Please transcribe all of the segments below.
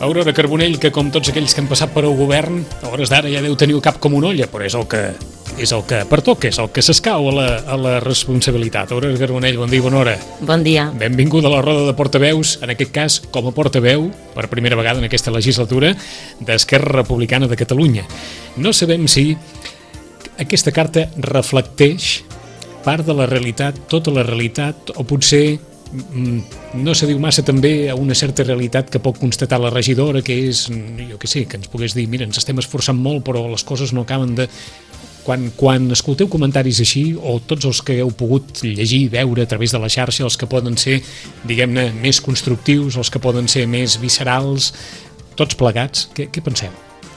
Aurora Carbonell, que com tots aquells que han passat per el govern, a hores d'ara ja deu tenir el cap com una olla, però és el que pertoca, és el que s'escau a la responsabilitat. Aurora Carbonell, bon dia, bona hora. Bon dia. Benvinguda a la roda de portaveus, en aquest cas com a portaveu, per primera vegada en aquesta legislatura, d'Esquerra Republicana de Catalunya. No sabem si aquesta carta reflecteix part de la realitat, tota la realitat, o potser no se diu massa també a una certa realitat que pot constatar la regidora, que és, jo què sé, que ens pogués dir, mira, ens estem esforçant molt però les coses no acaben de... Quan escolteu comentaris així, o tots els que heu pogut llegir, veure a través de la xarxa, els que poden ser, diguem-ne, més constructius, els que poden ser més viscerals, tots plegats, què penseu?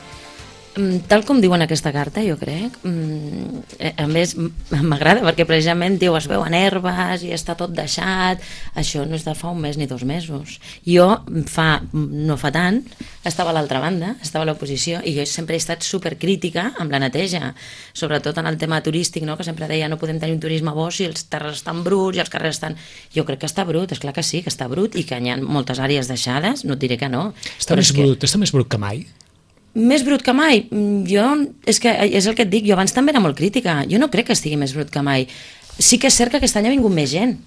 Tal com diuen aquesta carta, jo crec, a més m'agrada perquè precisament diu es veuen herbes i està tot deixat, això no és de fa un mes ni 2 mesos. Jo no fa tant estava a l'altra banda, estava a l'oposició i jo sempre he estat supercrítica amb la neteja, sobretot en el tema turístic, no? Que sempre deia no podem tenir un turisme bo si els terres estan bruts i els carrers estan... Jo crec que està brut, és clar que sí, que està brut i que hi ha moltes àrees deixades, no et diré que no. Està més brut que mai? Més brut que mai? És el que et dic, jo abans també era molt crítica, jo no crec que estigui més brut que mai. Sí que és cert que aquest any ha vingut més gent,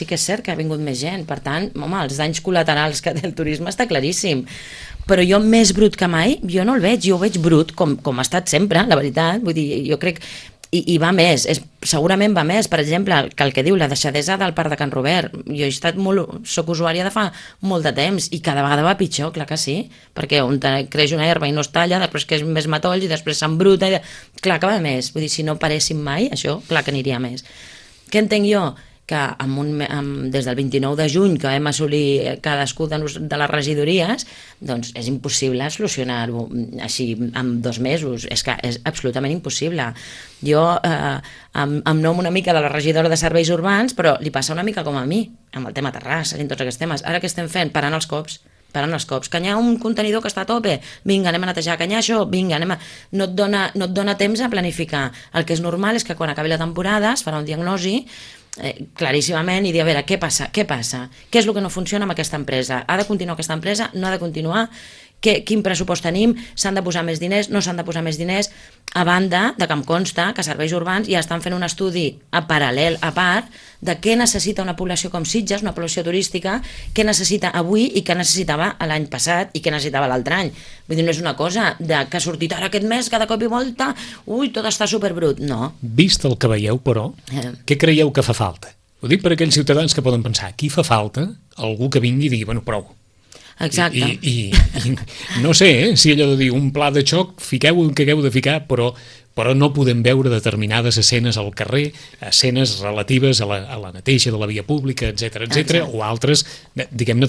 per tant, home, els danys col·laterals que té el turisme està claríssim, però jo més brut que mai, jo no el veig, jo ho veig brut com ha estat sempre, la veritat, vull dir, jo crec... I va més, segurament va més, per exemple, que el que diu la deixadesa del parc de Can Robert, jo soc usuària de fa molt de temps i cada vegada va pitjor, clar que sí, perquè on creix una herba i no es talla, després que és més matoll i després s'embruta, clar que va més, vull dir, si no paréssim mai, això, clar que aniria més. Què entenc jo? Que des del 29 de juny que vam assolir cadascú de les regidories, doncs és impossible solucionar-ho així en 2 mesos, és que és absolutament impossible. Jo em nom una mica de la regidora de serveis urbans, però li passa una mica com a mi, amb el tema terrassa i tots aquests temes. Ara què estem fent? Parant els cops, que hi ha un contenidor que està a tope, vinga, anem a netejar, que hi ha això, vinga, no et dona temps a planificar. El que és normal és que quan acabi la temporada es farà un diagnosi claríssimament i dir, a veure, què passa? Què és el que no funciona amb aquesta empresa? Ha de continuar aquesta empresa? No ha de continuar? Quin pressupost tenim? S'han de posar més diners? No s'han de posar més diners? A banda de que em consta que Serveis Urbans ja estan fent un estudi a paral·lel, a part, de què necessita una població com Sitges, una població turística, què necessita avui i què necessitava l'any passat i què necessitava l'altre any. Vull dir, no és una cosa que ha sortit ara aquest mes, cada cop i volta, tot està superbrut, no. Vist el que veieu, però, què creieu que fa falta? Ho dic per aquells ciutadans que poden pensar, aquí fa falta algú que vingui i digui, bueno, prou. Exacte. I no sé, si allò de dir un pla de xoc, fiqueu el que hagueu de ficar, però no podem veure determinades escenes al carrer, escenes relatives a la neteja de la via pública, etc, o altres, diguem-ne,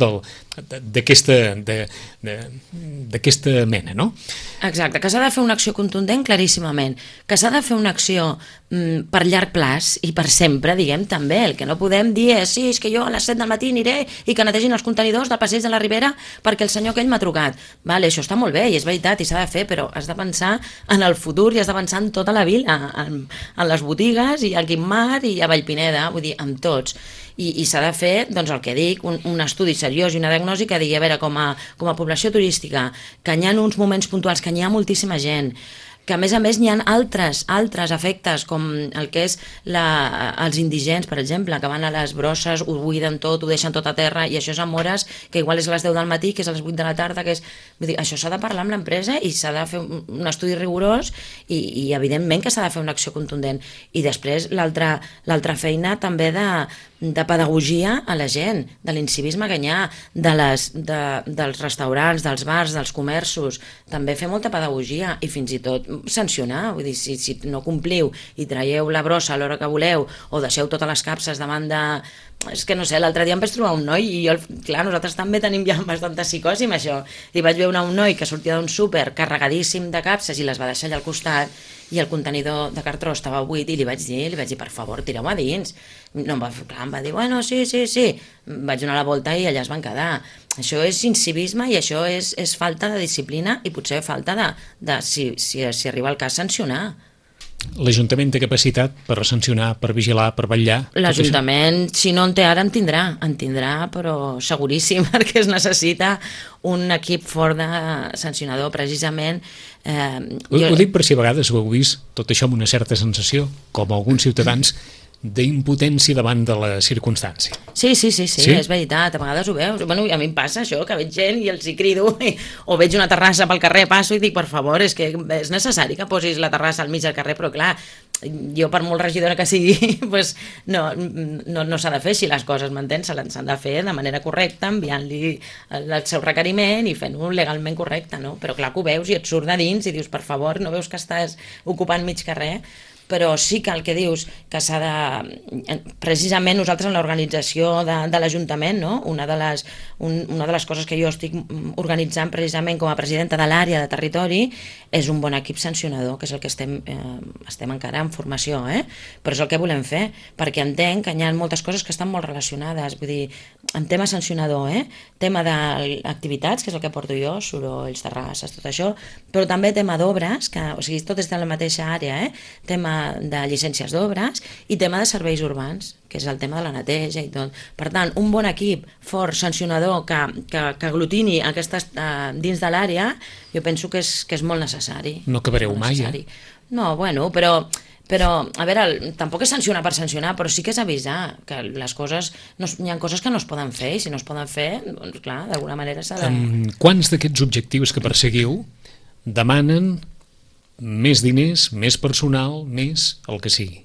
d'aquesta mena, no? Exacte, que s'ha de fer una acció contundent claríssimament, que s'ha de fer una acció per llarg plaç i per sempre, diguem, també. El que no podem dir és, sí, és que jo a les 7 del matí aniré i que netegin els contenidors del passeig de la Ribera perquè el senyor aquell m'ha trucat. Vale, això està molt bé i és veritat i s'ha de fer, però has de pensar en el futur i has de pensar en tota la vila, en les botigues i a Guimmar i a Vallpineda, vull dir, amb tots. I s'ha de fer, doncs el que dic, un estudi seriós i una diagnosi que digui, a veure, com a població turística, que hi ha uns moments puntuals, que hi ha moltíssima gent, que a més n'hi ha altres efectes, com el que és els indigents, per exemple, que van a les brosses, ho buiden tot, ho deixen tot a terra, i això és amb hores que igual és a les 10 del matí, que és a les 8 de la tarda, vull dir, això s'ha de parlar amb l'empresa i s'ha de fer un estudi rigorós i evidentment que s'ha de fer una acció contundent. I després l'altra feina també de pedagogia a la gent, de l'incivisme que hi ha, dels restaurants, dels bars, dels comerços, també fer molta pedagogia i fins i tot sancionar, vull dir, si no compliu i traieu la brossa a l'hora que voleu o deixeu totes les capses davant de... És que no sé, l'altre dia em vaig trobar un noi i jo, clar, nosaltres també tenim ja bastanta psicosi amb això, i vaig veure un noi que sortia d'un súper carregadíssim de capses i les va deixar allà al costat i el contenidor de cartró estava buit i li vaig dir, per favor, tireu-me a dins. No, em va dir, bueno, sí. Vaig donar la volta i allà es van quedar. Això és incivisme i això és falta de disciplina i potser falta de si arriba el cas, sancionar. l'Ajuntament té capacitat per sancionar, per vigilar, per vetllar? L'Ajuntament, si no en té ara, en tindrà, però seguríssim, perquè es necessita un equip fort de sancionador, precisament. Ho dic per si a vegades ho heu vist, tot això amb una certa sensació, com alguns ciutadans, d'impotència davant de la circumstància. Sí, és veritat, a vegades ho veus. Bueno, a mi em passa això, que veig gent i els hi crido, o veig una terrassa pel carrer, passo i dic, per favor, és que és necessari que posis la terrassa al mig del carrer, però clar, jo per molt regidora que sigui, pues, no s'ha de fer així les coses, m'entens? S'han de fer de manera correcta, enviant-li el seu requeriment i fent-ho legalment correcte, no? Però clar que ho veus i et surt de dins i dius, per favor, no veus que estàs ocupant mig carrer? Però sí que el que dius, que s'ha de... Precisament nosaltres en l'organització de l'Ajuntament, no? Una de les coses que jo estic organitzant precisament com a presidenta de l'àrea de territori és un bon equip sancionador, que és el que estem encara en formació, però és el que volem fer, perquè entenc que hi ha moltes coses que estan molt relacionades, vull dir, en tema sancionador, tema d'activitats, que és el que porto jo, sorolls, terrasses, tot això, però també tema d'obres, o sigui, tot és de la mateixa àrea, tema de llicències d'obres i tema de serveis urbans, que és el tema de la neteja i tot. Per tant, un bon equip fort, sancionador, que aglutini aquestes dins de l'àrea, jo penso que és molt necessari. No acabareu mai, No, bueno, però a veure, tampoc és sancionar per sancionar, però sí que és avisar que les coses, hi ha coses que no es poden fer, i si no es poden fer, doncs clar, d'alguna manera s'ha de... Quants d'aquests objectius que perseguiu demanen més diners, més personal, més el que sigui?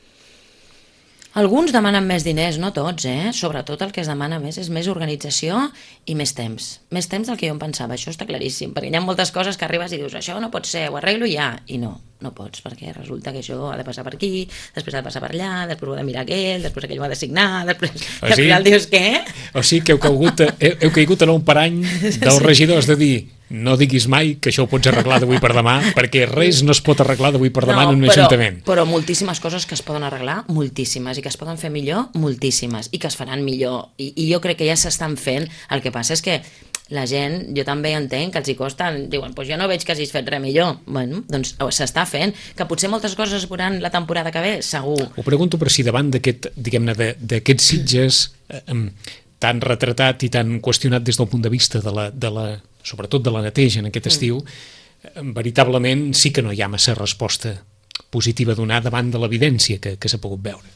Alguns demanen més diners, no tots, Sobretot el que es demana més és més organització i més temps. Més temps del que jo em pensava, això està claríssim, perquè hi ha moltes coses que arribes i dius, això no pot ser, ho arreglo ja, i no pots, perquè resulta que això ha de passar per aquí, després ha de passar per allà, després ho ha de mirar aquell, després aquell ho ha de signar, després... al final dius, què? O sigui que heu caigut en un parany dels regidors de dir, no diguis mai que això ho pots arreglar d'avui per demà, perquè res no es pot arreglar d'avui per demà en un ajuntament. Però moltíssimes coses que es poden arreglar, moltíssimes, i que es poden fer millor, moltíssimes, i que es faran millor, i jo crec que ja s'estan fent. El que passa és que la gent, jo també entenc que els hi costa, diuen, doncs jo no veig que hagis fet res millor. Bueno, doncs s'està fent, que potser moltes coses es veuran la temporada que ve, segur. Ho pregunto per si davant d'aquest, diguem-ne, d'aquests Sitges tan retratat i tan qüestionat des del punt de vista sobretot de la neteja en aquest estiu, veritablement sí que no hi ha massa resposta positiva a donar davant de l'evidència que s'ha pogut veure.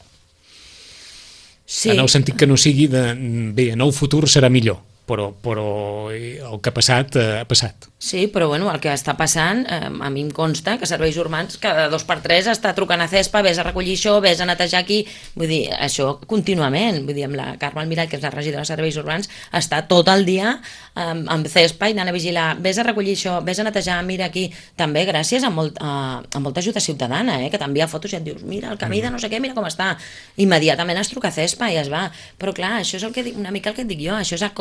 Sí. En el sentit que no sigui bé, en el futur serà millor, però el que ha passat. Sí, però bueno, el que està passant, a mi em consta que serveis urbans cada 2 per 3 està trucant a CESPA, vés a recollir això, vés a netejar aquí, vull dir, això contínuament, vull dir, amb la Carme Almirall, que és la regidora de serveis urbans, està tot el dia amb CESPA i anant a vigilar, vés a recollir això, vés a netejar, mira aquí, també gràcies a molta ajuda ciutadana, que t'envia fotos i et dius, mira el camí de no sé què, mira com està, immediatament es truca a CESPA i es va, però clar, això és una mica el que et dic jo, això és a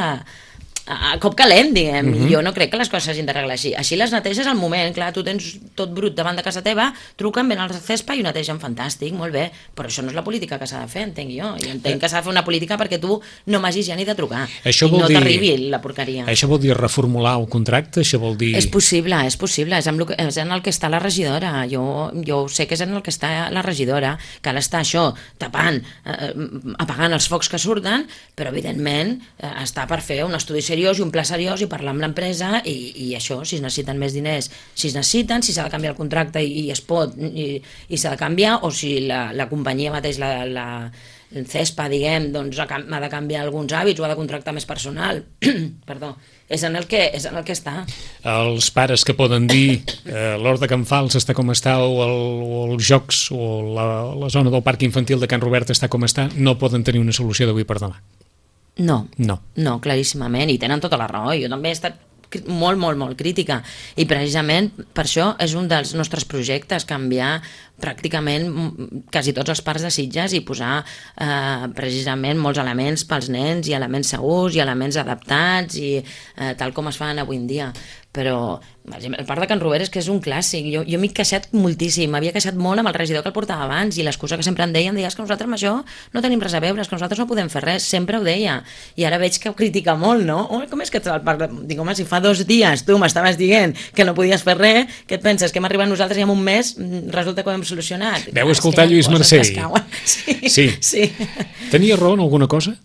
cop calent, diguem, i jo no crec que les coses s'hagin d'arreglar així. Així les neteges al moment, clar, tu tens tot brut davant de casa teva, truquen, ven al CESPA i ho netegen fantàstic, molt bé, però això no és la política que s'ha de fer, entenc jo, i entenc que s'ha de fer una política perquè tu no m'hagis ja ni de trucar, i no t'arribi la porqueria. Això vol dir reformular el contracte? Això vol dir... És possible, és en el que està la regidora, jo sé que és en el que està la regidora, que ara està això, tapant, apagant els focs que surten, però evidentment està per fer un estudi seriós i un pla seriós i parlar amb l'empresa i això, si es necessiten més diners, si s'ha de canviar el contracte i es pot, i s'ha de canviar, o si la companyia mateix, el CESPA, diguem, doncs ha de canviar alguns hàbits o ha de contractar més personal. Perdó, és en el que està. Els pares que poden dir l'Hort de Can Fals està com està, o els jocs o la zona del parc infantil de Can Robert està com està, no poden tenir una solució d'avui per demà. No, claríssimament, i tenen tota la raó. Jo també he estat molt crítica, i precisament per això és un dels nostres projectes, canviar pràcticament quasi tots els parcs de Sitges i posar precisament molts elements pels nens i elements segurs i elements adaptats i tal com es fan avui en dia. Però el parc de Can Rober és que és un clàssic. Jo m'he queixat moltíssim, m'havia queixat molt amb el regidor que el portava abans i l'excusa que sempre em deia és que nosaltres amb això no tenim res a veure, és que nosaltres no podem fer res, sempre ho deia. I ara veig que ho critica molt, no? Com és que ets al parc? Dic, home, si fa 2 dies tu m'estaves dient que no podies fer res, què et penses? Que hem arribat nosaltres i en un mes resulta que ho hem solucionat. Veu escoltar Lluís Marcell? Sí. Tenia raó en alguna cosa?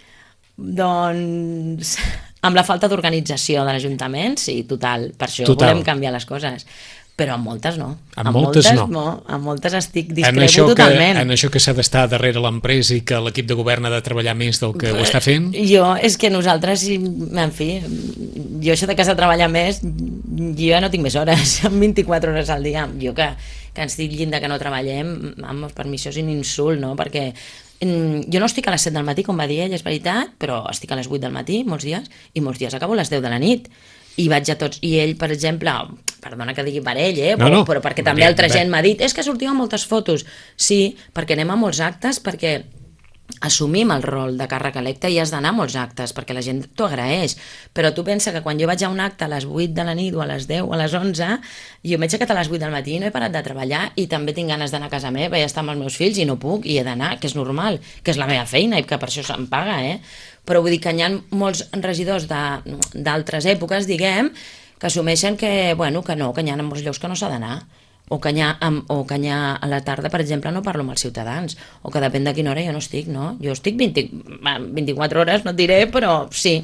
Doncs amb la falta d'organització de l'Ajuntament, sí, total. Per això volem canviar les coses. Però amb moltes no. Amb moltes no. Amb moltes estic discrepo totalment. En això que s'ha d'estar darrere l'empresa i que l'equip de govern ha de treballar més del que ho està fent? És que nosaltres, en fi, jo això de que has de treballar més, jo ja no tinc més hores, 24 hores al dia. Jo que ens diguin que no treballem, per mi això és un insult, no? Perquè jo no estic a les 7 del matí, com va dir ell, és veritat, però estic a les 8 del matí molts dies, i molts dies acabo a les 10 de la nit. I vaig a tots, i ell, per exemple, perdona que digui per ell, però perquè també altra gent m'ha dit, és que sortiu a moltes fotos. Sí, perquè anem a molts actes, perquè assumim el rol de càrrec electe i has d'anar a molts actes, perquè la gent t'ho agraeix. Però tu pensa que quan jo vaig a un acte a les 8 de la nit o a les 10 o a les 11, jo m'he aixecat a les 8 del matí i no he parat de treballar i també tinc ganes d'anar a casa meva i estar amb els meus fills i no puc, i he d'anar, que és normal, que és la meva feina i que per això se'm paga, Però vull dir que hi ha molts regidors d'altres èpoques, diguem, que assumeixen que no, que hi ha molts llocs que no s'ha d'anar. O que hi ha a la tarda, per exemple, no parlo amb els ciutadans, o que depèn de quina hora jo no estic, no? Jo estic 24 hores, no et diré, però sí.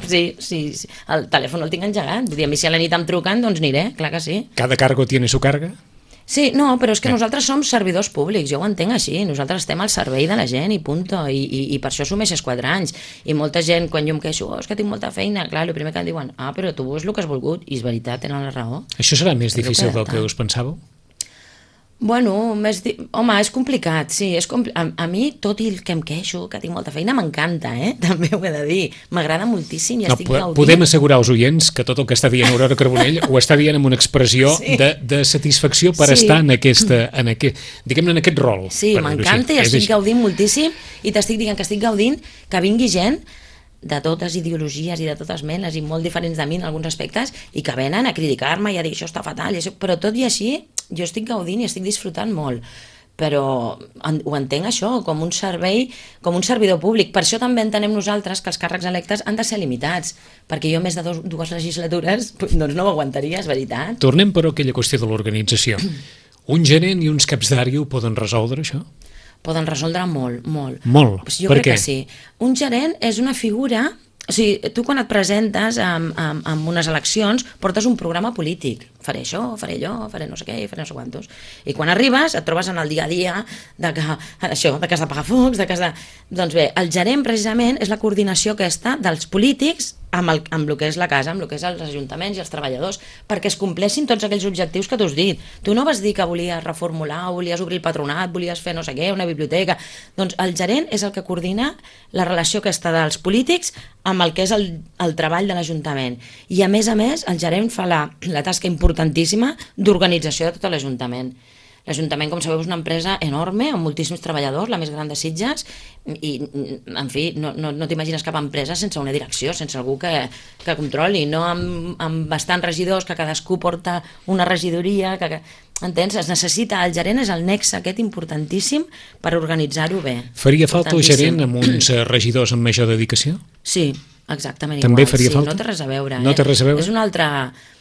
El telèfon el tinc engegat. Vull dir, a mi si a la nit em truquen, doncs aniré, clar que sí. ¿Cada cargo tiene su carga? Sí, no, però és que nosaltres som servidors públics, jo ho entenc així, nosaltres estem al servei de la gent i punto, i per això assumeixes 4 anys, i molta gent, quan jo em queixo, és que tinc molta feina, clar, el primer que em diuen, però tu és el que has volgut, i és veritat, tenen la raó. Això serà més difícil del que us pensàveu? Bueno, home, és complicat, sí. A mi, tot i que em queixo, que tinc molta feina, m'encanta, també ho he de dir. M'agrada moltíssim i estic gaudint. Podem assegurar als oients que tot el que està dient Aurora Carbonell ho està dient amb una expressió de satisfacció per estar en aquest rol. Sí, m'encanta i estic gaudint moltíssim, i t'estic dient que estic gaudint que vingui gent de totes ideologies i de totes menes i molt diferents de mi en alguns aspectes i que venen a criticar-me i a dir això està fatal, però tot i així jo estic gaudint i estic disfrutant molt, però ho entenc això com un servei, com un servidor públic. Per això també entenem nosaltres que els càrrecs electes han de ser limitats, perquè jo més de dues legislatures doncs no ho aguantaria, és veritat. Tornem però a aquella qüestió de l'organització. Un gerent i uns caps d'àrea ho poden resoldre, això? Poden resoldre molt. Molt? Jo crec que sí. Un gerent és una figura... O sigui, tu quan et presentes en unes eleccions portes un programa polític. Faré això, faré allò, faré no sé què, faré no sé quantos. I quan arribes et trobes en el dia a dia de que has de pagar focs, Doncs bé, el gerent precisament és la coordinació aquesta dels polítics amb el que és la casa, amb el que és els ajuntaments i els treballadors, perquè es compleixin tots aquells objectius que tu has dit. Tu no vas dir que volies reformular, volies obrir el patronat, volies fer no sé què, una biblioteca... Doncs el gerent és el que coordina la relació aquesta dels polítics amb el que és el treball de l'Ajuntament. I a més, el gerent fa la tasca importantíssima d'organització de tot l'Ajuntament. L'Ajuntament, com sabeu, és una empresa enorme, amb moltíssims treballadors, la més gran de Sitges, i, en fi, no t'imagines cap empresa sense una direcció, sense algú que controli, no amb bastants regidors, que cadascú porta una regidoria, entens? Es necessita, el gerent és el nexe aquest importantíssim per organitzar-ho bé. Faria falta el gerent amb uns regidors amb major dedicació? Sí, exactament igual. També faria No falta? té res a veure. No té res a veure? És una altra...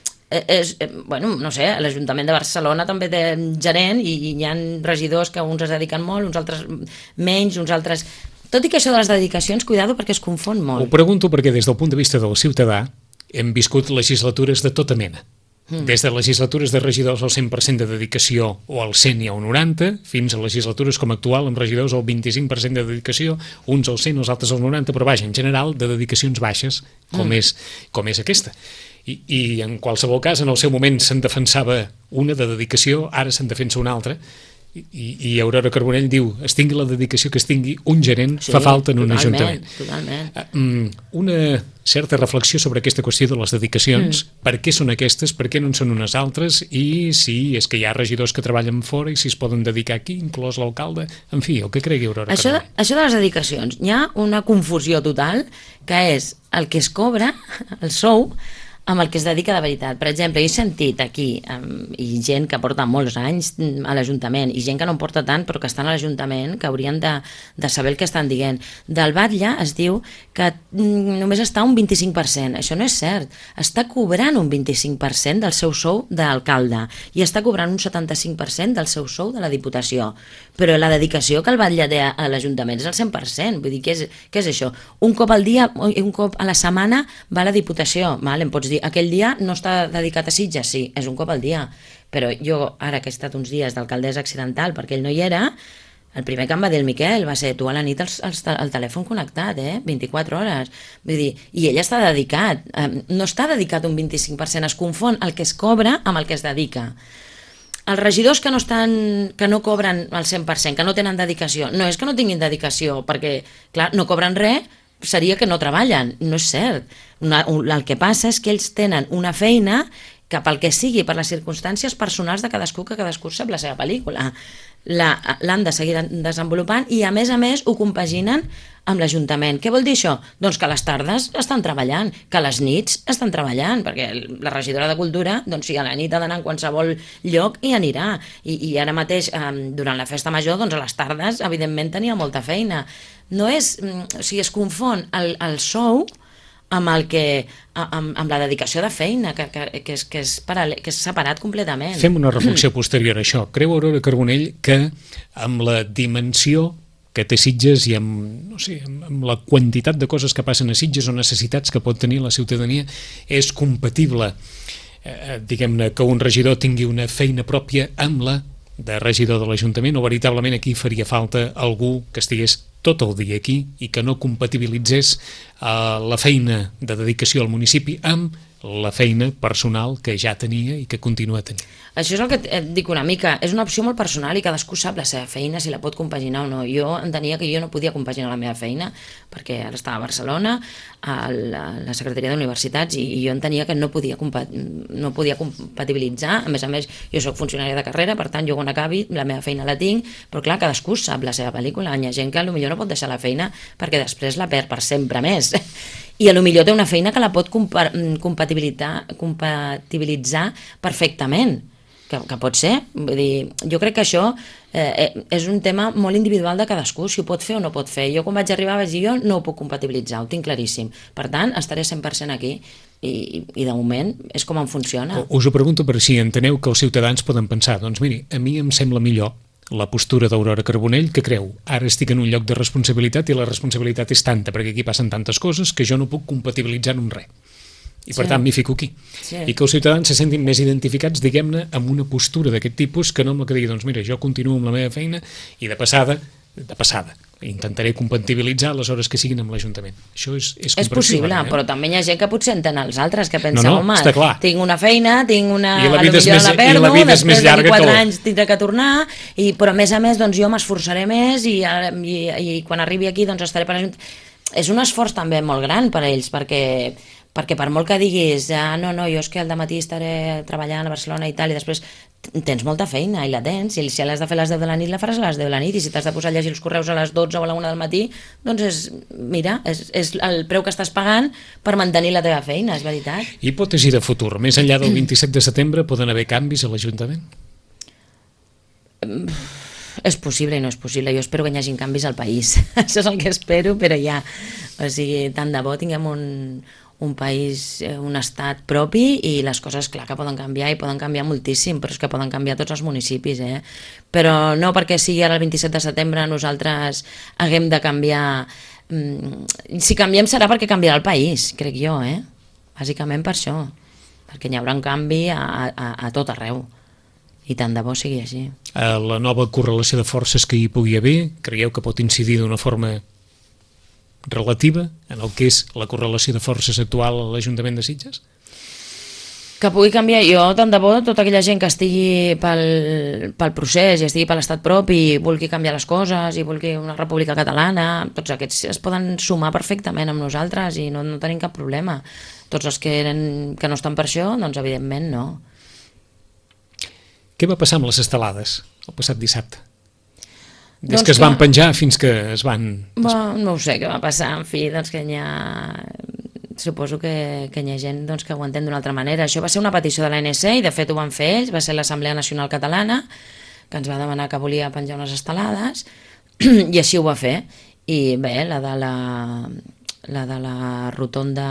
bueno, no sé, l'Ajuntament de Barcelona també té gerent i hi ha regidors que uns es dediquen molt, uns altres menys, uns altres... Tot i que això de les dedicacions, cuidado, perquè es confon molt. Ho pregunto perquè des del punt de vista del ciutadà hem viscut legislatures de tota mena. Des de legislatures de regidors al 100% de dedicació o al 100 i al 90, fins a legislatures com actual amb regidors al 25% de dedicació, uns al 100, els altres al 90, però vaja, en general de dedicacions baixes, com és aquesta. I en qualsevol cas, en el seu moment se'n defensava una de dedicació, ara se'n defensa una altra, I Aurora Carbonell diu, es tingui la dedicació que es tingui, un gerent fa falta en un ajuntament. Totalment. Una certa reflexió sobre aquesta qüestió de les dedicacions, per què són aquestes, per què no en són unes altres, i si és que hi ha regidors que treballen fora i si es poden dedicar aquí, inclòs l'alcalde, en fi, el que cregui Aurora Carbonell. Això de les dedicacions, hi ha una confusió total, que és el que es cobra, el sou, amb el que es dedica de veritat. Per exemple, he sentit aquí i gent que porta molts anys a l'Ajuntament i gent que no en porta tant però que estan a l'Ajuntament, que haurien de saber el que estan dient. Del batlle es diu que només està un 25%. Això no és cert. Està cobrant un 25% del seu sou d'alcalde i està cobrant un 75% del seu sou de la Diputació. Però la dedicació que el batlle té a l'Ajuntament és el 100%. Vull dir, què és això? Un cop al dia, un cop a la setmana va a la Diputació. Em pots dir, aquell dia no està dedicat a Sitges, sí, és un cop al dia, però jo ara que he estat uns dies d'alcaldessa accidental perquè ell no hi era, el primer que em va dir el Miquel va ser tu a la nit el telèfon connectat, 24 hores, vull dir, i ell està dedicat, no està dedicat un 25%, es confon el que es cobra amb el que es dedica. Els regidors que no cobren el 100%, que no tenen dedicació, no és que no tinguin dedicació, perquè clar, no cobren res, seria que no treballen, no és cert. El que passa és que ells tenen una feina que pel que sigui, per les circumstàncies personals de cadascú, que cadascú sap la seva pel·lícula, l'han de seguir desenvolupant i a més ho compaginen amb l'Ajuntament. Què vol dir això? Doncs que a les tardes estan treballant, que a les nits estan treballant, perquè la regidora de Cultura, doncs si a la nit ha d'anar en qualsevol lloc hi anirà, i ara mateix durant la festa major, doncs a les tardes evidentment tenia molta feina. No és, o sigui, es confon el sou amb la dedicació de feina, que és separat completament. Fem una reflexió posterior a això. Creu Aurora Carbonell que amb la dimensió que té Sitges i amb la quantitat de coses que passen a Sitges o necessitats que pot tenir la ciutadania és compatible, diguem-ne, que un regidor tingui una feina pròpia amb la de regidor de l'Ajuntament, o veritablement aquí faria falta algú que estigués tot el dia aquí i que no compatibilitzés la feina de dedicació al municipi amb la feina personal que ja tenia i que continua tenint. Això és el que et dic una mica, és una opció molt personal i cadascú sap la seva feina, si la pot compaginar o no. Jo entenia que jo no podia compaginar la meva feina perquè ara estava a Barcelona, a la Secretaria d'Universitats, i jo entenia que no podia compatibilitzar. A més, jo soc funcionària de carrera, per tant, jo quan acabi la meva feina la tinc, però clar, cadascú sap la seva pel·lícula. Hi ha gent que potser no pot deixar la feina perquè després la perd per sempre més. I potser té una feina que la pot compatibilitzar perfectament, que pot ser. Vull dir, jo crec que això és un tema molt individual de cadascú, si ho pot fer o no pot fer. Jo quan vaig arribar vaig dir, jo no ho puc compatibilitzar, ho tinc claríssim. Per tant, estaré 100% aquí i de moment és com em funciona. Us ho pregunto per si enteneu que els ciutadans poden pensar, doncs miri, a mi em sembla millor la postura d'Aurora Carbonell, que creu, ara estic en un lloc de responsabilitat i la responsabilitat és tanta, perquè aquí passen tantes coses que jo no puc compatibilitzar en un res. I per tant m'hi fico aquí. I que els ciutadans se sentin més identificats, diguem-ne, amb una postura d'aquest tipus que no amb la que digui, doncs mira, jo continuo amb la meva feina i de passada, intentaré compatibilitzar les hores que siguin amb l'Ajuntament. Això és comprensible. És possible, però també hi ha gent que potser entén els altres, que pensa, home, tinc una feina, i la vida és més llarga que 4 anys tindré que tornar, però a més doncs jo m'esforçaré més i quan arribi aquí doncs estaré per l'Ajuntament. És un esforç també molt gran per a ells, perquè per molt que diguis no, jo és que al dematí estaré treballant a Barcelona i tal, i després tens molta feina i la tens, i si l'has de fer a les 10 de la nit la faràs a les 10 de la nit, i si t'has de posar a llegir els correus a les 12 o a la 1 del matí, doncs és el preu que estàs pagant per mantenir la teva feina, és veritat. Hipòtesi de futur, més enllà del 27 de setembre poden haver canvis a l'Ajuntament? És possible i no és possible, jo espero que hi hagin canvis al país, això és el que espero, però ja, o sigui, tant de bo tinguem un país, un estat propi, i les coses, clar, que poden canviar, i poden canviar moltíssim, però és que poden canviar tots els municipis, però no perquè sigui ara el 27 de setembre nosaltres haguem de canviar. Si canviem serà perquè canviarà el país, crec jo, bàsicament per això, perquè hi haurà un canvi a tot arreu, i tant de bo sigui així. La nova correlació de forces que hi pugui haver, creieu que pot incidir d'una forma relativa en el que és la correlació de forces actual a l'Ajuntament de Sitges? Que pugui canviar, jo tant de bo tota aquella gent que estigui pel procés i estigui per l'estat propi i vulgui canviar les coses i vulgui una república catalana, tots aquests es poden sumar perfectament amb nosaltres i no tenim cap problema. Tots els que no estan per això, doncs evidentment no. Què va passar amb les estelades el passat dissabte? Des que es van penjar fins que es van... No ho sé què va passar, en fi, doncs que n'hi ha... Suposo que hi ha gent doncs, que ho entén d'una altra manera. Això va ser una petició de l'ANC i de fet ho van fer ells, va ser l'Assemblea Nacional Catalana que ens va demanar que volia penjar unes estelades i així ho va fer. I bé, la de la rotonda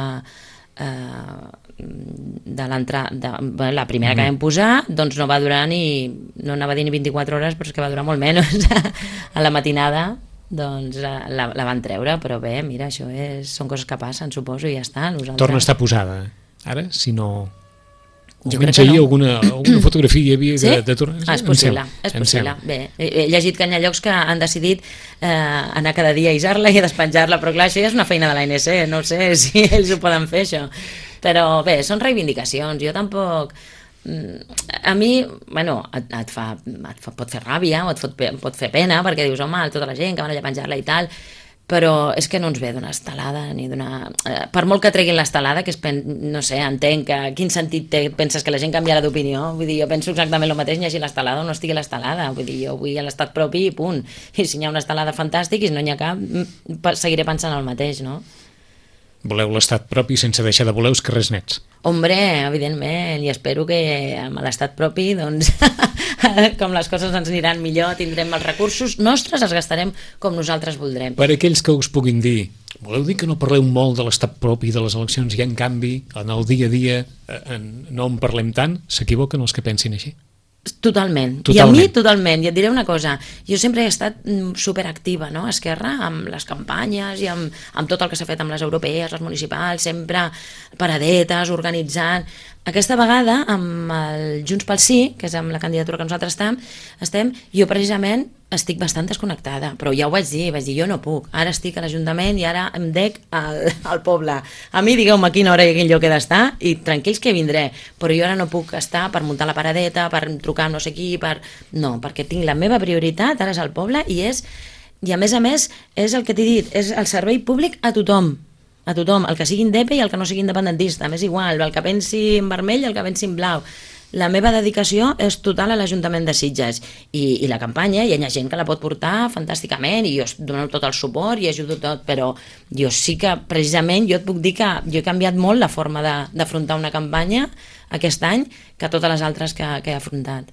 de l'entrada, la primera que vam posar, doncs no va durar no anava a dir ni 24 hores, però és que va durar molt menys. A la matinada doncs la van treure, però bé, mira, això són coses que passen, suposo, i ja està. Torna a estar posada, ara, si no... Jo crec que no. Alguna fotografia hi havia sí? de tornar... És possible, és possible. Bé, he llegit que hi ha llocs que han decidit anar cada dia a isar-la i a despenjar-la, però clar, això ja és una feina de l'ANC, no sé si ells ho poden fer, això. Però bé, són reivindicacions, jo tampoc... A mi, bueno, pot fer ràbia o pot fer pena perquè dius, home, tota la gent que van allà a penjar-la i tal, però és que no ens ve d'una estelada ni d'una... Per molt que treguin l'estelada, que no sé, entenc que quin sentit té, penses que la gent canviarà d'opinió? Vull dir, jo penso exactament el mateix, n'hi hagi l'estelada o no estigui l'estelada, vull dir, jo vull l'estat propi i punt, i si n'hi ha una estelada fantàstic i si no n'hi ha cap, seguiré pensant el mateix, no? Voleu l'estat propi sense deixar de voler els carrers nets? Hombre, evidentment, i espero que amb l'estat propi, doncs, com les coses ens aniran millor, tindrem els recursos nostres, els gastarem com nosaltres voldrem. Per aquells que us puguin dir, voleu dir que no parleu molt de l'estat propi de les eleccions i en canvi, en el dia a dia, no en parlem tant, s'equivoquen els que pensin així? Totalment. I a mi totalment, i et diré una cosa, jo sempre he estat superactiva, no? A Esquerra, amb les campanyes i amb tot el que s'ha fet amb les europees, les municipals, sempre paradetes, organitzant. Aquesta vegada, amb el Junts pel Sí, que és amb la candidatura que nosaltres estem, jo precisament estic bastant desconnectada, però ja ho vaig dir, jo no puc, ara estic a l'Ajuntament i ara em dec al poble. A mi digueu-me a quina hora i a quin lloc he d'estar i tranquils que vindré, però jo ara no puc estar per muntar la paradeta, per trucar no sé qui, no, perquè tinc la meva prioritat, ara és el poble i a més, és el que t'he dit, és el servei públic a tothom, el que sigui indepe i el que no sigui independentista, m'és igual, el que pensi en vermell i el que pensi en blau. La meva dedicació és total a l'Ajuntament de Sitges i la campanya, hi ha gent que la pot portar fantàsticament i jo dono tot el suport i ajudo tot, però jo sí que precisament jo et puc dir que jo he canviat molt la forma d'afrontar una campanya aquest any que totes les altres que he afrontat.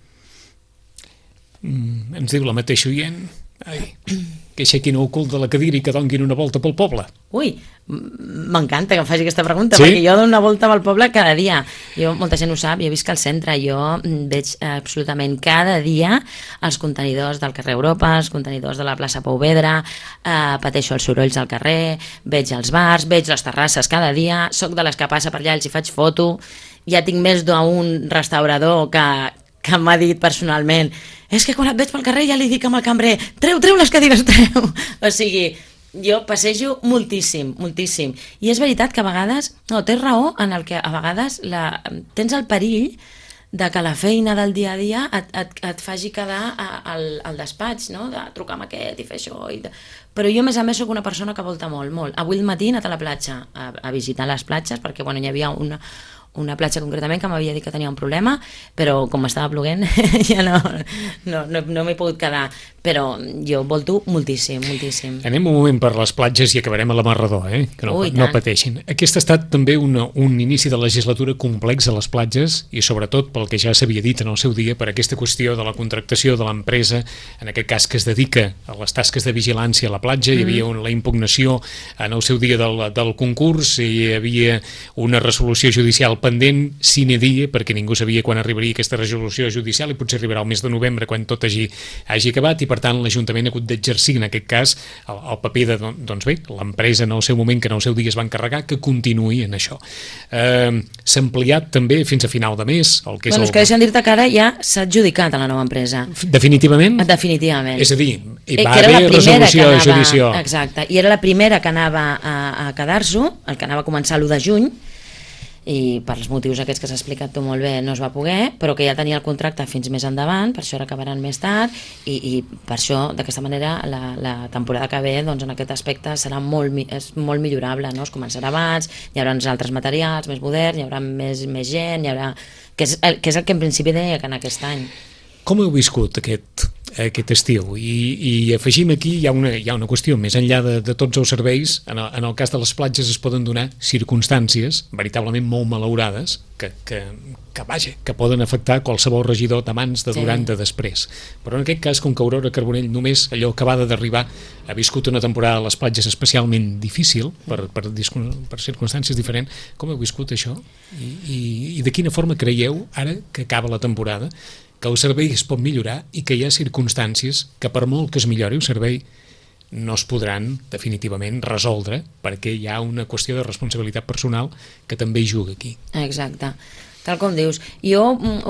Ens diu la mateixa oient que aixequin el cul de la cadira i que donguin una volta pel poble. Ui, m'encanta que em faci aquesta pregunta, sí? Perquè jo dono una volta pel poble cada dia. Molta gent ho sap, jo visc al centre, jo veig absolutament cada dia els contenidors del carrer Europa, els contenidors de la plaça Pou Vedra, pateixo els sorolls al carrer, veig els bars, veig les terrasses cada dia, soc de les que passa per allà, els hi faig foto, ja tinc més d'un restaurador que m'ha dit personalment, és que quan et veig pel carrer ja li dic amb el cambrer, treu les cadires, treu. O sigui, jo passejo moltíssim. I és veritat que a vegades, no, tens raó en el que a vegades tens el perill de que la feina del dia a dia et faci quedar al despatx, no? De trucar amb aquest i fer això. Però jo, a més, soc una persona que volta molt. Avui al matí he anat a la platja a visitar les platges, perquè hi havia una platja concretament que m'havia dit que tenia un problema, però com estava ploguent ja no m'he pogut quedar, però jo volto moltíssim. Anem un moment per les platges i acabarem a la Marredó, que no pateixin. Aquest ha estat també un inici de legislatura complex a les platges i sobretot pel que ja s'havia dit en el seu dia, per aquesta qüestió de la contractació de l'empresa, en aquest cas que es dedica a les tasques de vigilància a la platja. Hi havia la impugnació en el seu dia del concurs i hi havia una resolució judicial pendent sine die, perquè ningú sabia quan arribaria aquesta resolució judicial i potser arribarà al mes de novembre quan tot hagi acabat i per tant l'Ajuntament ha hagut d'exercir en aquest cas el paper de, doncs bé, l'empresa en el seu moment que en el seu dia es va encarregar que continuï en això. S'ha ampliat també fins a final de mes el que és és que deixa'm dir-te que ara ja s'ha adjudicat a la nova empresa. Definitivament? Definitivament. És a dir, va haver resolució judicial. Exacte, i era la primera que anava a quedar-s'ho, el que anava a començar l'1 de juny, i per els motius aquests que s'ha explicat tu molt bé no es va poder, però que ja tenia el contracte fins més endavant, per això ara acabaran més tard, i per això d'aquesta manera la temporada que ve doncs, en aquest aspecte serà molt millorable, no? Es començarà abans, hi haurà altres materials més moderns, hi haurà més gent, hi haurà... que és el que en principi deia que en aquest any. Com heu viscut aquest estiu? I afegim aquí, hi ha una qüestió, més enllà de tots els serveis, en el cas de les platges es poden donar circumstàncies veritablement molt malaurades que poden afectar qualsevol regidor d'abans, de durant, de després. Però en aquest cas, com que Aurora Carbonell només allò acabada d'arribar ha viscut una temporada a les platges especialment difícil per circumstàncies diferents, com heu viscut això? I de quina forma creieu, ara que acaba la temporada, que el servei es pot millorar i que hi ha circumstàncies que per molt que es millori el servei no es podran definitivament resoldre perquè hi ha una qüestió de responsabilitat personal que també hi juga aquí. Exacte, tal com dius. Jo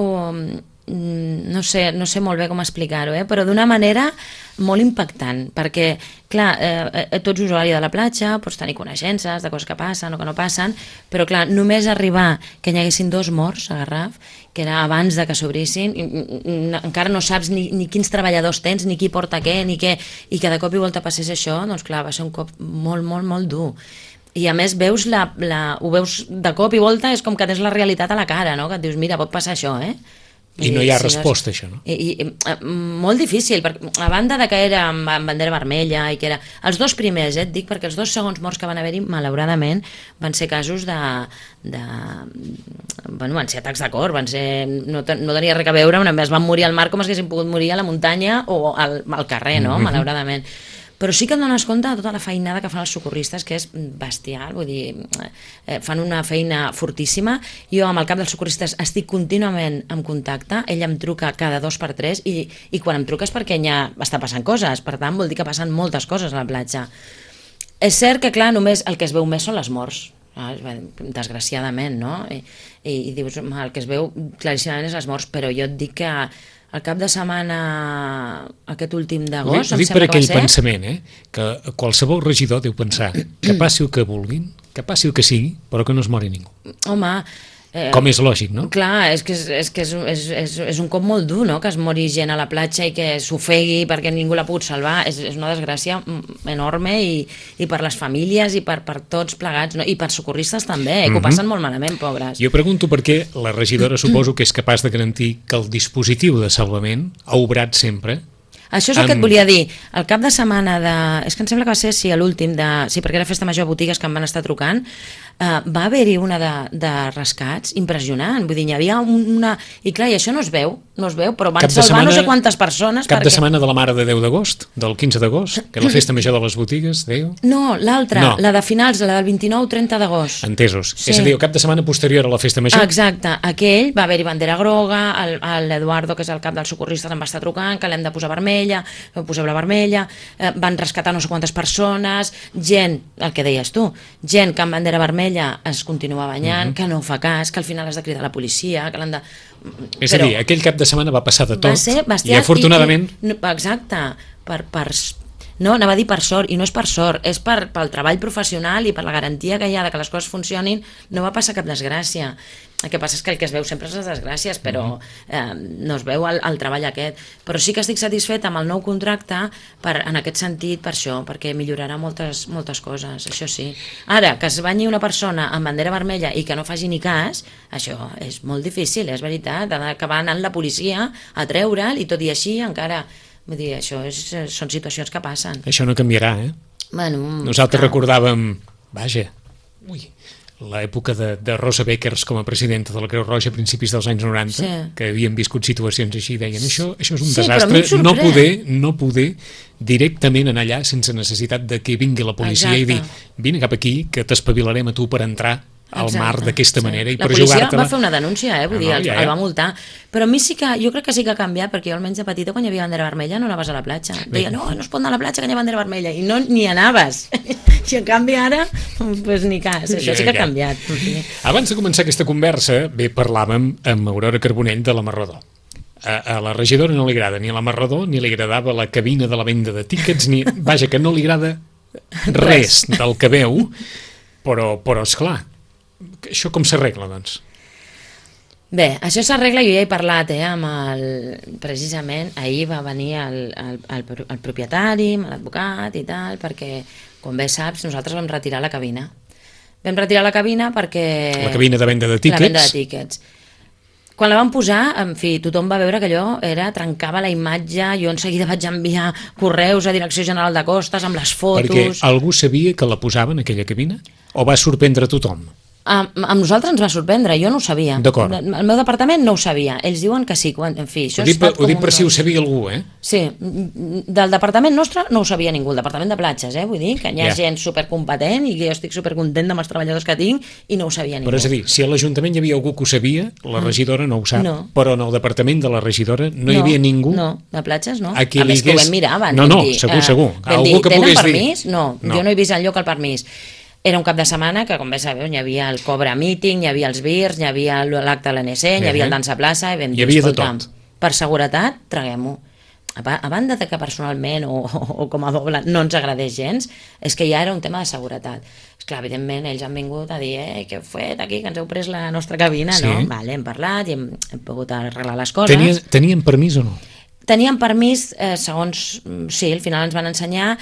no sé molt bé com explicar-ho, però d'una manera molt impactant, perquè, clar, tu ets usuari de la platja, pots tenir coneixences de coses que passen o que no passen, però, clar, només arribar que hi haguessin 2 morts a Garraf, que era abans de que s'obrissin, encara no saps ni quins treballadors tens, ni qui porta què, ni què, i que de cop i volta passés això, doncs, clar, va ser un cop molt, molt, molt dur. I a més veus ho veus de cop i volta, és com que tens la realitat a la cara, no? Que et dius, mira, pot passar això, I no hi ha resposta, això, no? Molt difícil, perquè a banda de que era amb bandera vermella i que era... Els 2 primers, et dic, perquè els 2 segons morts que van haver-hi, malauradament, van ser casos bueno, van ser atacs de cor, no tenia res a veure, es van morir al mar com si haguessin pogut morir a la muntanya o al carrer, no? Malauradament. Però sí que et dones compte de tota la feinada que fan els socorristes, que és bestial, vull dir, fan una feina fortíssima. Jo amb el cap dels socorristes estic contínuament en contacte, ell em truca cada 2 per 3 i quan em truca és perquè ja està passant coses, per tant vol dir que passen moltes coses a la platja. És cert que, clar, només el que es veu més són les morts, desgraciadament, no? I dius, el que es veu claríssimament és les morts, però jo et dic que el cap de setmana, aquest últim d'agost, em sembla que va ser... Ho dic per aquell pensament, que qualsevol regidor deu pensar que passi el que vulguin, que passi el que sigui, però que no es mori ningú. Home... Com és lògic, no? Clar, és que és un cop molt dur, no?, que es mori gent a la platja i que s'ofegui perquè ningú l'ha pogut salvar. És una desgràcia enorme i per les famílies i per tots plegats, no? I per socorristes també, que ho passen molt malament, pobres. Jo pregunto per què la regidora suposo que és capaç de garantir que el dispositiu de salvament ha obrat sempre. Això és el que et volia dir. El cap de setmana és que em sembla que va ser, l'últim sí, perquè era festa major a botigues que em van estar trucant, va haver-hi una de rescats impressionant, vull dir, hi havia una... I clar, i això no es veu, però van salvar no sé quantes persones... Cap de setmana de la Mare de Déu d'agost, del 15 d'agost, que és la festa major de les botigues, dèieu? No, l'altra, la de finals, la del 29-30 d'agost. Entesos. És a dir, cap de setmana posterior a la festa major. Exacte, aquell va haver-hi bandera groga, l'Eduardo, que és el cap dels socorristes, em va estar trucant, que l'hem de posar vermella, poseu la vermella, van rescatar no sé quantes persones, gent, el que deies tu, gent que amb bandera vermella es continua banyant, que no fa cas, que al final has de cridar a la policia, que l'han de... És a dir, aquell cap de setmana va passar de tot, va ser bestial, i afortunadament... Exacte, no, anava a dir per sort, i no és per sort, és pel treball professional i per la garantia que hi ha de que les coses funcionin, no va passar cap desgràcia. El que passa és que el que es veu sempre és les desgràcies, però no es veu el treball aquest. Però sí que estic satisfeta amb el nou contracte en aquest sentit, per això, perquè millorarà moltes coses, això sí. Ara, que es banyi una persona amb bandera vermella i que no faci ni cas, això és molt difícil, és veritat, ha d'acabar anant la policia a treure'l i tot i així encara... Vull dir, això són situacions que passen. Això no canviarà, Bueno, nosaltres recordàvem, l'època de Rosa Beckers com a presidenta de la Creu Roja a principis dels anys 90, que havien viscut situacions així, deien, això és un desastre, no poder directament anar allà sense necessitat de que vingui la policia i dir, vine cap aquí que t'espavilarem a tu per entrar al mar d'aquesta manera i per jugar-te-la. La policia va fer una denúncia, vull dir, el va multar, però a mi jo crec que sí que ha canviat, perquè jo almenys de petita quan hi havia bandera vermella no anaves a la platja, deia no es pot anar a la platja que hi ha bandera vermella, i no ni anaves, i en canvi ara pues ni cas, això sí que ha canviat. Abans de començar aquesta conversa parlàvem amb Aurora Carbonell de l'Amarrador. A la regidora no li agrada ni l'Amarrador, ni li agradava la cabina de la venda de tíquets, que no li agrada res del que veu, però esclar, Això com s'arregla, doncs? Bé, això s'arregla, jo ja he parlat amb precisament, ahir va venir el propietari, amb l'advocat i tal, perquè, com bé saps, nosaltres vam retirar la cabina. Vam retirar la cabina perquè... La cabina de venda de tíquets. La venda de tíquets. Quan la vam posar, en fi, tothom va veure que allò trencava la imatge, jo en seguida vaig enviar correus a Direcció General de Costes amb les fotos... Perquè algú sabia que la posaven, aquella cabina? O va sorprendre tothom? Amb nosaltres ens va sorprendre, jo no ho sabia. D'acord. El meu departament no ho sabia, ells diuen que sí, en fi... Ho dic per si ho sabia algú, eh? Sí, del departament nostre no ho sabia ningú, el departament de platges, vull dir que hi ha gent supercompetent i que jo estic supercontent amb els treballadors que tinc i no ho sabia ningú. Però és a dir, si a l'Ajuntament hi havia algú que ho sabia, la regidora no ho sap, però en el departament de la regidora no hi havia ningú... No, de platges no. A més que ho vam mirar abans. No, segur. Algú que pogués dir... Tenen permís? No, jo no he vist enlloc el permís. Era un cap de setmana que, com bé sabeu, hi havia el Cobra Meeting, hi havia els Virs, hi havia l'acte de l'ANC, hi havia el Dansa Plaça, i vam dir, escolta, per seguretat, traguem-ho. A banda de que personalment o com a doble no ens agradés gens, és que ja era un tema de seguretat. Esclar, evidentment, ells han vingut a dir què heu fet aquí, que ens heu pres la nostra cabina, no? Vale, hem parlat i hem pogut arreglar les coses. Tenien permís o no? Teníem permís, segons, sí, al final ens van ensenyar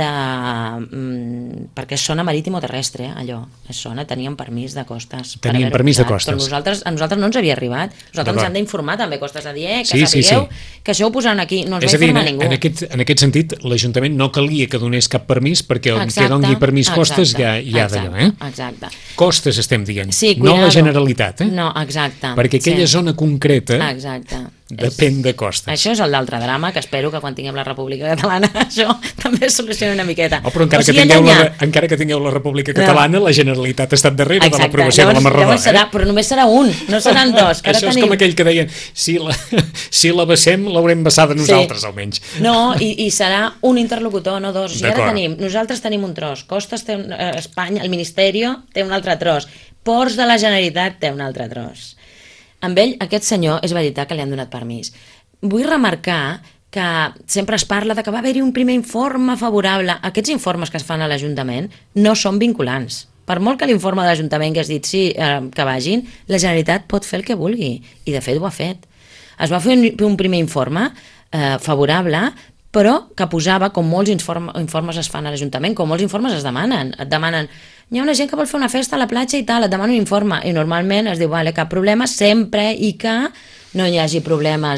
perquè és zona marítimo terrestre, allò, és zona, teníem permís de costes. Teníem permís de costes. Però a nosaltres no ens havia arribat, nosaltres ens han d'informar també costes de dir, que sapigueu que això ho posaran aquí, no ens va informar ningú. En aquest sentit, l'Ajuntament no calia que donés cap permís perquè on que doni permís costes ja hi ha d'allò, eh? Exacte. Costes estem dient, no la Generalitat, eh? No, exacte. Perquè aquella zona concreta... Exacte. Depèn de costes. Això és l'altre drama, que espero que quan tinguem la República Catalana això també es solucioni una miqueta. Però encara que tingueu la República Catalana, la Generalitat ha estat darrere de l'aprovació de la Marroda. Però només serà un, no seran dos. Això és com aquell que deien, si la vessem, l'haurem vessada nosaltres, almenys. No, i serà un interlocutor, no dos. Nosaltres tenim un tros, Costes té Espanya, el Ministeri té un altre tros, Ports de la Generalitat té un altre tros. Amb ell, aquest senyor, és veritat que li han donat permís. Vull remarcar que sempre es parla de que va haver-hi un primer informe favorable. Aquests informes que es fan a l'Ajuntament no són vinculants. Per molt que l'informe de l'Ajuntament hagués dit sí, que vagin, la Generalitat pot fer el que vulgui. I de fet ho ha fet. Es va fer un primer informe favorable, però que posava, com molts informes es fan a l'Ajuntament, com molts informes es demanen. Et demanen, hi ha una gent que vol fer una festa a la platja i tal, et demana un informe, i normalment es diu, vale, cap problema, sempre i que no hi hagi problemes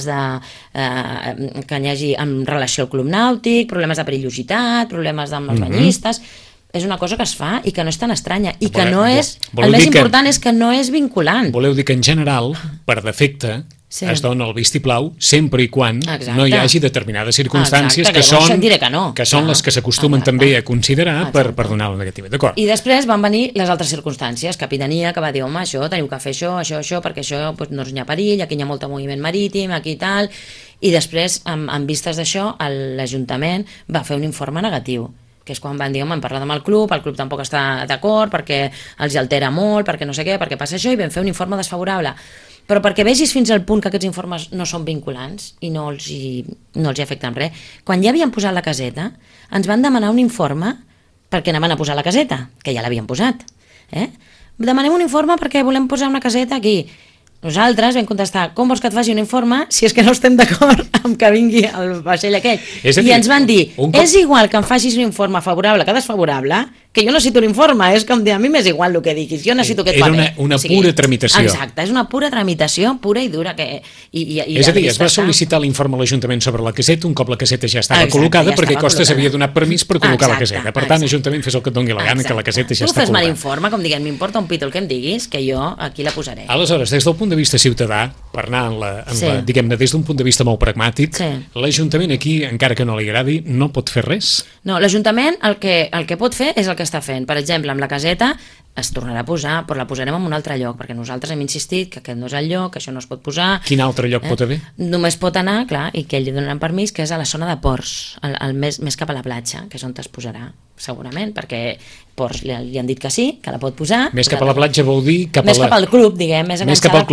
que hi hagi en relació al club nàutic, problemes de perillositat, problemes amb els banyistes... És una cosa que es fa i que no és tan estranya i que no és... El més important és que no és vinculant. Voleu dir que en general, per defecte, es dona el vistiplau sempre i quan no hi hagi determinades circumstàncies que són les que s'acostumen també a considerar per donar la negativa. D'acord. I després van venir les altres circumstàncies, Capitania, que va dir, home, això, teniu que fer això, perquè això no hi ha perill, aquí hi ha molt moviment marítim, aquí i tal, i després, amb vistes d'això, l'Ajuntament va fer un informe negatiu, que és quan van dir, home, hem parlat amb el club tampoc està d'acord, perquè els altera molt, perquè no sé què, perquè passa això, i vam fer un informe desfavorable. Però perquè vegis fins al punt que aquests informes no són vinculants i no els hi afecten res, quan ja havien posat la caseta, ens van demanar un informe perquè anaven a posar la caseta, que ja l'havien posat. Demanem un informe perquè volem posar una caseta aquí. Nosaltres vam contestar, com vols que et faci un informe si és que no estem d'acord amb que vingui el vaixell aquell? I ens van dir, és igual que em facis un informe favorable que desfavorable, que jo necessito l'informe, és com dir, a mi m'és igual el que diguis, jo necessito aquest paper. Era una pura tramitació. Exacte, és una pura tramitació, pura i dura. És a dir, es va sol·licitar l'informe a l'Ajuntament sobre la caseta, un cop la caseta ja estava col·locada, perquè Costes havia donat permís per col·locar la caseta. Per tant, Ajuntament, fes el que et doni la gana, que la caseta ja està col·locada. Tu fes-me l'informe, com diguem, m'importa un pito el que em diguis, que jo aquí la posaré. Aleshores, des del punt de vista ciutadà, per anar diguem-ne, des d'un punt de vista molt pragmàtic, l'Ajuntament aquí, encara que no li agradi, no pot fer res. No, l'Ajuntament el que pot fer és el que està fent. Per exemple, amb la caseta es tornarà a posar, però la posarem en un altre lloc, perquè nosaltres hem insistit que aquest no és el lloc, que això no es pot posar. Quin altre lloc pot haver? Només pot anar, clar, i que ell li donaran permís, que és a la zona de ports, més cap a la platja, que és on es posarà, segurament, perquè Ports li han dit que sí, que la pot posar. Més cap a la platja vol dir més cap al club, diguem, més cap al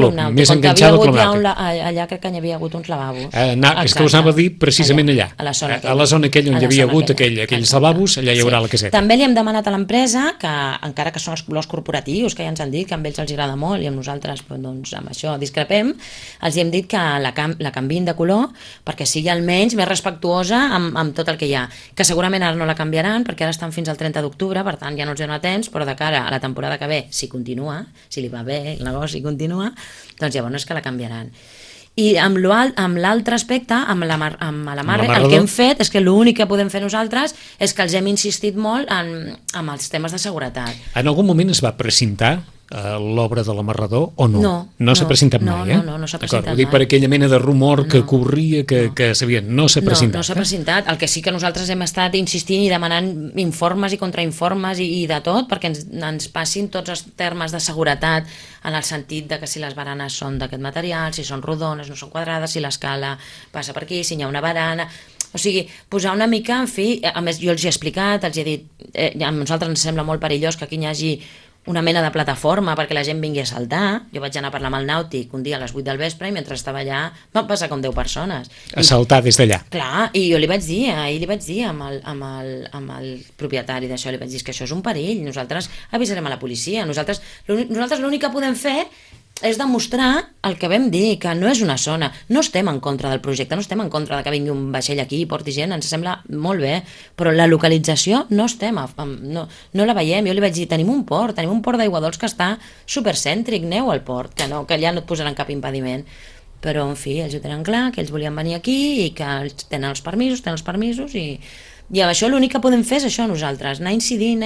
club Nàutic, més on enganxada al Club havia hagut Nàutic. allà crec que hi havia hagut uns lavabos. És que us anava a dir precisament allà, a la zona aquella on hi havia hagut aquells lavabos, allà hi haurà la caseta. També li hem demanat a l'empresa que, encara que són els colors corporatius, que ja ens han dit que a ells els agrada molt i a nosaltres doncs, amb això discrepem, els hem dit que la canviïn de color perquè sigui almenys més respectuosa amb tot el que hi ha, que segurament ara no la canviaran perquè ara estan fins al 30 d'octubre, per tant ja no els dona temps, però de cara a la temporada que ve, si continua, si li va bé el negoci continua, doncs llavors és que la canviaran. I amb l'altre aspecte, amb l'Amarre, el que hem fet és que l'únic que podem fer nosaltres és que els hem insistit molt en els temes de seguretat. En algun moment es va precintar l'obra de l'Amarrador o no? No s'ha presentat mai, No s'ha presentat mai. Ho dic per aquella mena de rumor que corria, que sabia, no s'ha presentat. No s'ha presentat. El que sí que nosaltres hem estat insistint i demanant informes i contrainformes i de tot, perquè ens passin tots els termes de seguretat en el sentit de que si les baranes són d'aquest material, si són rodones, no són quadrades, si l'escala passa per aquí, si hi ha una barana... O sigui, posar una mica, en fi... A més, jo els he explicat, els he dit... A nosaltres ens sembla molt perillós que aquí hi hagi una mena de plataforma perquè la gent vingui a saltar. Jo vaig anar a parlar amb el Nàutic un dia a les 8 del vespre i mentre estava allà van passar com 10 persones. A saltar des d'allà. Clar, i jo li vaig dir, amb el propietari d'això, li vaig dir que això és un perill, nosaltres avisarem a la policia, nosaltres l'únic que podem fer és demostrar el que vam dir, que no és una zona, no estem en contra del projecte, no estem en contra de que vingui un vaixell aquí i porti gent, ens sembla molt bé, però la localització no estem, no la veiem. Jo li vaig dir, tenim un port d'Aigua Dols que està supercèntric, aneu al port, que allà no et posaran cap impediment. Però, en fi, ells ho tenen clar, que ells volien venir aquí i que ells tenen els permisos i amb això l'únic que podem fer és això nosaltres, anar incidint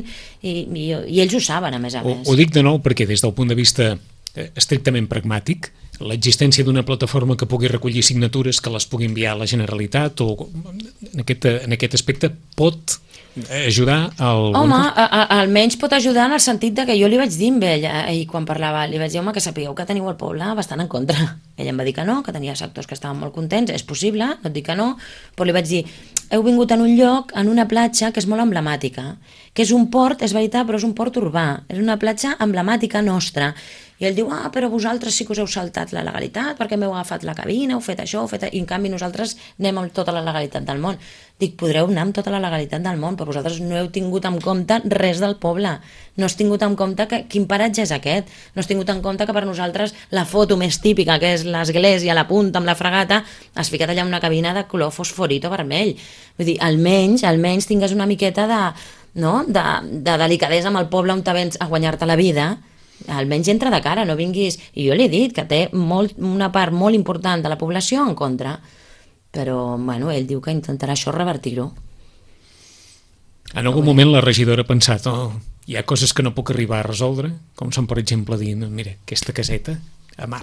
i ells ho saben, a més a més. Ho dic de nou perquè des del punt de vista estrictament pragmàtic, l'existència d'una plataforma que pugui recollir signatures que les pugui enviar a la Generalitat o en aquest aspecte pot ajudar al... Home, almenys pot ajudar en el sentit de que jo li vaig dir amb ell i quan parlava, li vaig dir, home, que sapigueu que teniu el poble bastant en contra. Ell em va dir que no, que tenia sectors que estaven molt contents, és possible, no et dic que no, però li vaig dir, heu vingut en un lloc, en una platja que és molt emblemàtica, que és un port, és veritat, però és un port urbà, és una platja emblemàtica nostra. I ell diu, però vosaltres sí que us heu saltat la legalitat, perquè m'heu agafat la cabina, heu fet això, i en canvi nosaltres anem amb tota la legalitat del món. Dic, podreu anar amb tota la legalitat del món, però vosaltres no heu tingut en compte res del poble. No has tingut en compte quin paratge és aquest. No has tingut en compte que per nosaltres la foto més típica, que és l'església a la punta amb la fregata, has ficat allà una cabina de color fosforito vermell. Vull dir, almenys tingues una miqueta de delicadesa amb el poble on te vens a guanyar-te la vida, almenys entra de cara, no vinguis... I jo li he dit que té una part molt important de la població en contra, però bueno, ell diu que intentarà això revertir-ho. En algun moment la regidora ha pensat, hi ha coses que no puc arribar a resoldre, com són, per exemple, dir, mira, aquesta caseta a mar.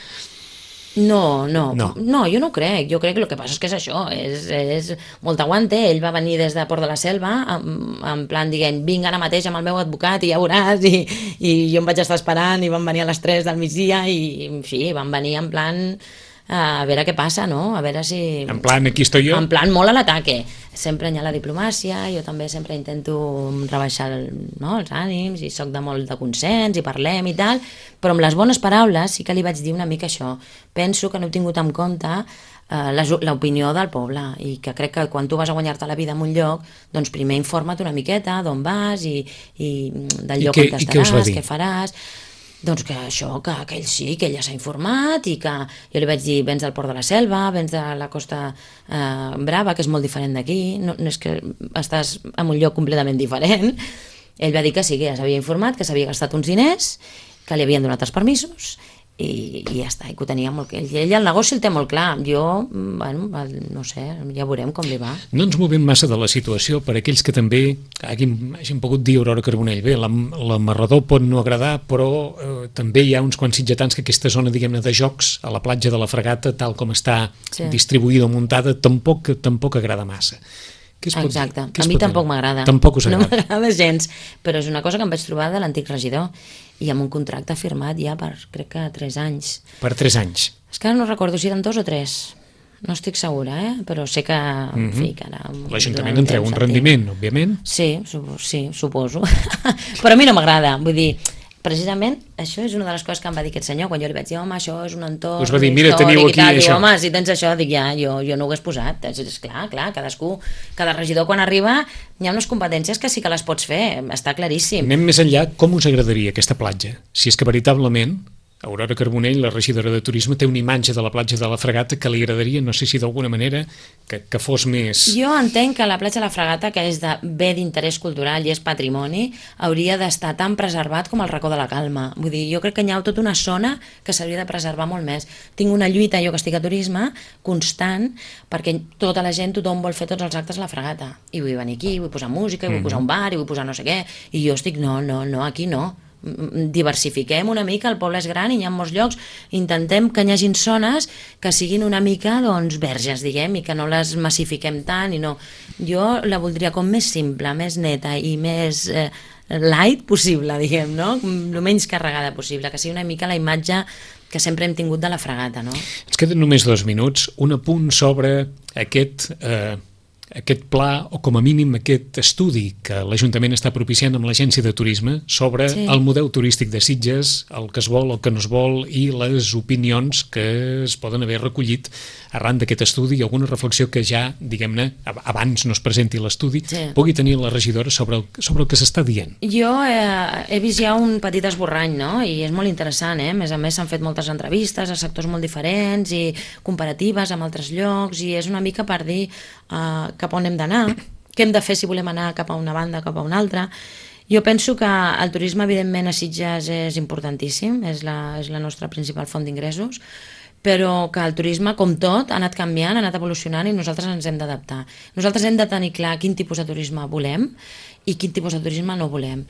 No, jo no ho crec. Jo crec que el que passa és que és això, és molt aguante. Ell va venir des de Port de la Selva en plan dient, vinc ara mateix amb el meu advocat i ja veuràs, i jo em vaig estar esperant i van venir a les 3 del migdia i en fi, van venir en plan a veure què passa, no? A veure si... En plan, aquí estoy jo? En plan, molt a l'ataque. Sempre hi ha la diplomàcia, jo també sempre intento rebaixar els ànims i soc de molt de consens i parlem i tal, però amb les bones paraules sí que li vaig dir una mica això. Penso que no he tingut en compte l'opinió del poble i que crec que quan tu vas a guanyar-te la vida en un lloc, doncs primer informa't una miqueta d'on vas i del lloc on estaràs, què faràs... Doncs que això, que ell sí, que ella s'ha informat i que jo li vaig dir, vens del Port de la Selva, vens de la Costa Brava, que és molt diferent d'aquí, no és que estàs en un lloc completament diferent. Ell va dir que sí, que ja s'havia informat, que s'havia gastat uns diners, que li havien donat els permisos i ja està, i que ho tenia molt clar. Ell el negoci el té molt clar, jo, bueno, no sé, ja veurem com li va. No ens movem massa de la situació per aquells que també hagin pogut dir Aurora Carbonell. Bé, l'amarrador pot no agradar, però també hi ha uns quants sitgetans que aquesta zona, diguem-ne, de jocs a la platja de la Fregata, tal com està distribuïda o muntada, tampoc agrada massa. Exacte, a mi tampoc m'agrada. Tampoc us agrada. No m'agrada gens, però és una cosa que em vaig trobar de l'antic regidor i amb un contracte firmat ja per, crec que 3 anys. Per 3 anys? És que no recordo si eren 2 o 3, no estic segura, però sé que, en fi, que ara... L'Ajuntament en treu un rendiment, òbviament. Sí, suposo. Però a mi no m'agrada, vull dir, precisament això és una de les coses que em va dir aquest senyor quan jo li vaig dir, home, això és un entorn us va dir, mira, teniu aquí tal. això. Diu, home, si tens això, dic, ja, jo no ho hagués posat. És clar, cadascú, cada regidor quan arriba hi ha unes competències que sí que les pots fer, està claríssim. Anem més enllà, com us agradaria aquesta platja? Si és que veritablement Aurora Carbonell, la regidora de Turisme, té una imatge de la platja de la Fragata que li agradaria, no sé si d'alguna manera, que fos més... Jo entenc que la platja de la Fragata, que és de bé d'interès cultural i és patrimoni, hauria d'estar tan preservat com el racó de la Calma. Vull dir, jo crec que hi ha tota una zona que s'hauria de preservar molt més. Tinc una lluita, jo que estic a turisme, constant, perquè tota la gent, tothom vol fer tots els actes a la Fragata. I vull venir aquí, vull posar música, i vull posar un bar, i vull posar no sé què, i jo estic, no, aquí no. Diversifiquem una mica, el poble és gran i hi ha molts llocs, intentem que hi hagin zones que siguin una mica doncs verges, diguem, i que no les massifiquem tant i no. Jo la voldria com més simple, més neta i més light possible, diguem, no? El menys carregada possible, que sigui una mica la imatge que sempre hem tingut de la Fragata, no? Ens queden només 2 minuts, un apunt sobre aquest pla, o com a mínim aquest estudi que l'Ajuntament està propiciant amb l'Agència de Turisme sobre el model turístic de Sitges, el que es vol, el que no es vol i les opinions que es poden haver recollit arran d'aquest estudi i alguna reflexió que ja, diguem-ne, abans no es presenti l'estudi, pugui tenir la regidora sobre el que s'està dient. Jo he vist ja un petit esborrany, no? I és molt interessant, A més a més s'han fet moltes entrevistes a sectors molt diferents i comparatives amb altres llocs i és una mica per dir cap on hem d'anar, què hem de fer si volem anar cap a una banda, cap a una altra. Jo penso que el turisme, evidentment, a Sitges és importantíssim, és la nostra principal font d'ingressos, però que el turisme, com tot, ha anat canviant, ha anat evolucionant i nosaltres ens hem d'adaptar. Nosaltres hem de tenir clar quin tipus de turisme volem i quin tipus de turisme no volem.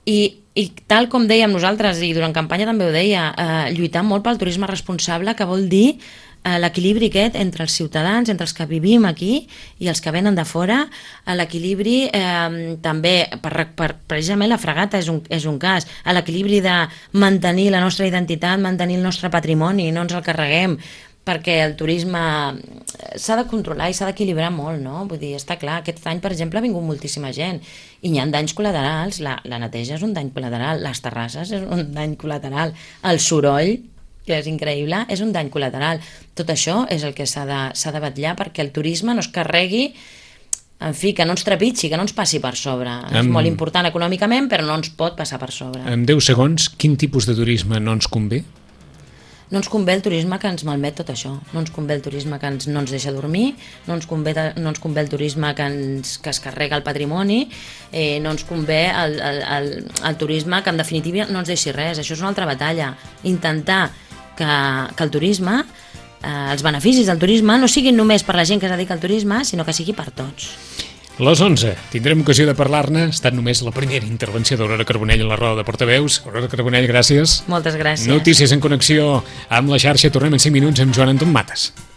I tal com dèiem nosaltres, i durant campanya també ho deia, lluitar molt pel turisme responsable, que vol dir l'equilibri aquest entre els ciutadans, entre els que vivim aquí i els que venen de fora, l'equilibri també, precisament la Fragata és un cas, l'equilibri de mantenir la nostra identitat, mantenir el nostre patrimoni, no ens el carreguem, perquè el turisme s'ha de controlar i s'ha d'equilibrar molt, no? Vull dir, està clar, aquest any, per exemple, ha vingut moltíssima gent i hi ha danys col·laterals, la neteja és un dany col·lateral, les terrasses és un dany col·lateral, el soroll, que és increïble, és un dany col·lateral. Tot això és el que s'ha de vetllar perquè el turisme no es carregui, en fi, que no ens trepitgi, que no ens passi per sobre. És molt important econòmicament, però no ens pot passar per sobre. En 10 segons, quin tipus de turisme no ens convé? No ens convé el turisme que ens malmet tot això. No ens convé el turisme que no ens deixa dormir, no ens convé el turisme que es carrega el patrimoni, no ens convé el turisme que en definitiva no ens deixi res. Això és una altra batalla. Intentar que el turisme, els beneficis del turisme no siguin només per la gent que es dedica al turisme, sinó que sigui per tots. Les 11. Tindrem ocasió de parlar-ne. Ha estat només la primera intervenció d'Aurora Carbonell en la roda de portaveus. Aurora Carbonell, gràcies. Moltes gràcies. Notícies en connexió amb la xarxa. Tornem en 5 minuts amb Joan Anton Mates.